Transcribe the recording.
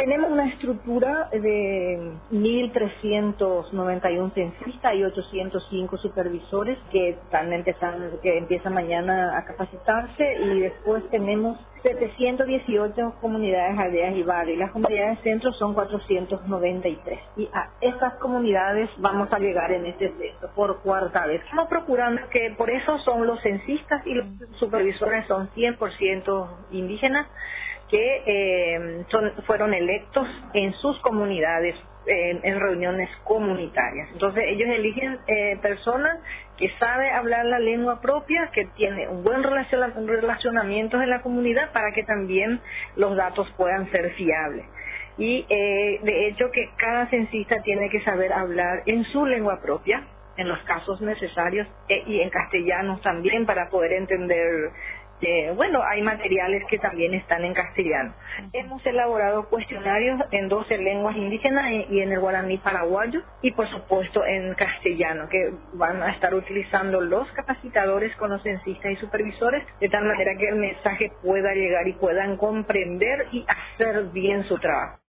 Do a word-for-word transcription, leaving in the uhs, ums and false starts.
tenemos una estructura de mil trescientos noventa y uno censistas y ochocientos cinco supervisores que están empezando, que empiezan mañana a capacitarse, y después tenemos setecientas dieciocho comunidades aldeas y barrios. Las comunidades centros son cuatrocientas noventa y tres. Y a estas comunidades vamos a llegar en este censo por cuarta vez. Estamos procurando que, por eso son los censistas y los supervisores son cien por ciento indígenas, que eh, son, fueron electos en sus comunidades, en, en reuniones comunitarias. Entonces ellos eligen eh, personas que saben hablar la lengua propia, que tiene un buen relaciona- relacionamiento en la comunidad, para que también los datos puedan ser fiables. Y eh, de hecho que cada censista tiene que saber hablar en su lengua propia, en los casos necesarios, eh, y en castellano también, para poder entender. Eh, bueno, hay materiales que también están en castellano. Hemos elaborado cuestionarios en doce lenguas indígenas y y en el guaraní paraguayo, y por supuesto en castellano, que van a estar utilizando los capacitadores con los censistas y supervisores, de tal manera que el mensaje pueda llegar y puedan comprender y hacer bien su trabajo.